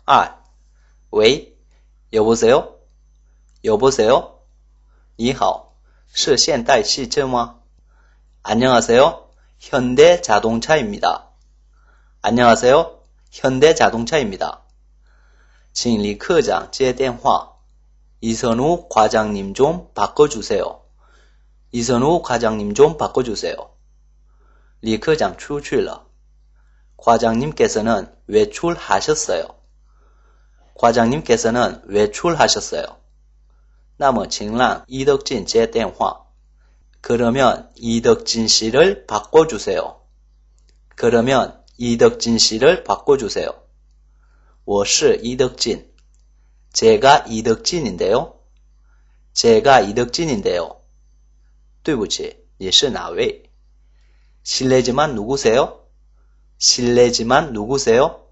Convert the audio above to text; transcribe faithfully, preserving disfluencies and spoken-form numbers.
아,喂, 여보세요? 여보세요? 你好,是现代汽车吗? 안녕하세요. 현대자동차입니다. 안녕하세요. 현대자동차입니다. 请李科长接电话. 이선우 과장님 좀 바꿔주세요. 이선우 과장님 좀 바꿔주세요. 李科长出去了. 과장님께서는 외출하셨어요. 과장님께서는 외출하셨어요. 那么请让 이덕진 接电话. 그러면 이덕진 씨를 바꿔주세요. 그러면 이덕진 씨를 바꿔주세요. 我是 이덕진. 제가 이덕진인데요. 제가 이덕진인데요. 对不起,你是哪位? 실례지만 누구세요? 실례지만 누구세요?